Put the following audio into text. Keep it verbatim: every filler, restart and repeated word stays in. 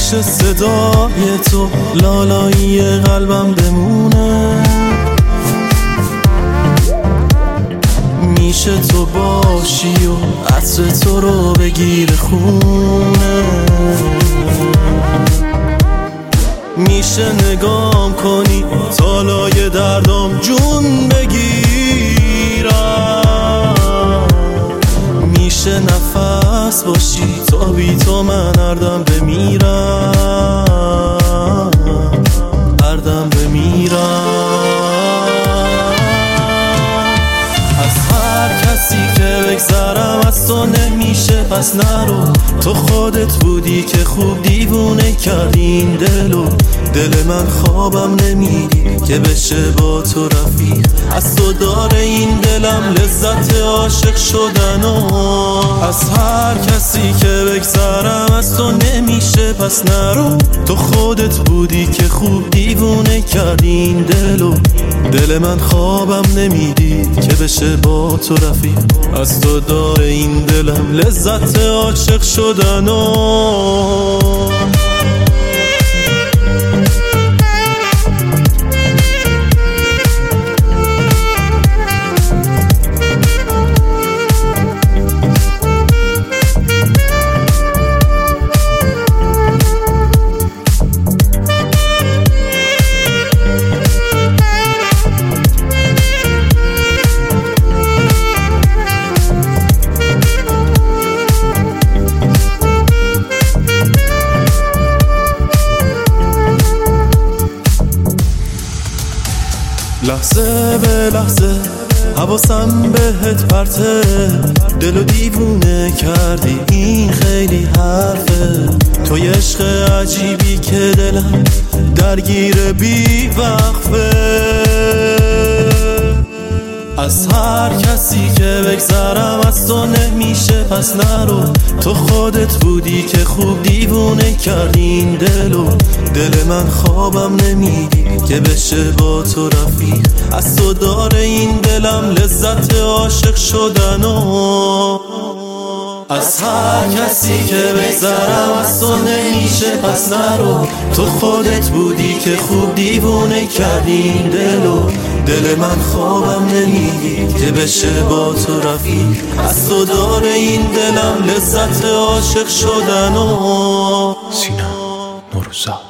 میشه صدای تو لالایی قلبم بمونه، میشه تو باشی و عطر تو رو بگیر خونه، میشه نگام کنی تالای دردام جون بگیرم، میشه نفس باشی تا بی تو من هردم بمیرم، هردم بمیرم. از هر کسی که بگذرم از تو نمیشه پس نرو، تو خودت بودی که خوب دیوونه کردی این دلو، دل من خوابم نمیدی که بشه با تو رفیق، از تو داره این دلم لذت عاشق شدن و از هر کسی که بگذرم از تو نمیشه پس نرو، تو خودت بودی که خوب دیوونه کردی این دلو، دل من خوابم نمیدی که بشه با تو رفیق، از تو داره این دلم لذت عاشق شدن و لحظه به لحظه حواسم بهت پرته، دلو دیوونه کردی این خیلی حرفه، تو یه عشق عجیبی که دلم درگیر بی وقفه، از هر کسی که بگذرم از تو نمیشه پس نرو، تو خودت بودی که خوب دیوونه کردی این دلو، دل من خوابم نمیدی که بشه با تو رفیق، از تو داره این دلم لذت عاشق شدن و از هر کسی که بگذرم از تو نمیشه پس نرو، تو خودت بودی که خوب دیوونه کردی این دلو، دل من خوابم نمیدی که بشه با تو رفیق، از تو داره این دلم لذت عاشق شدن و سینا نوروزا.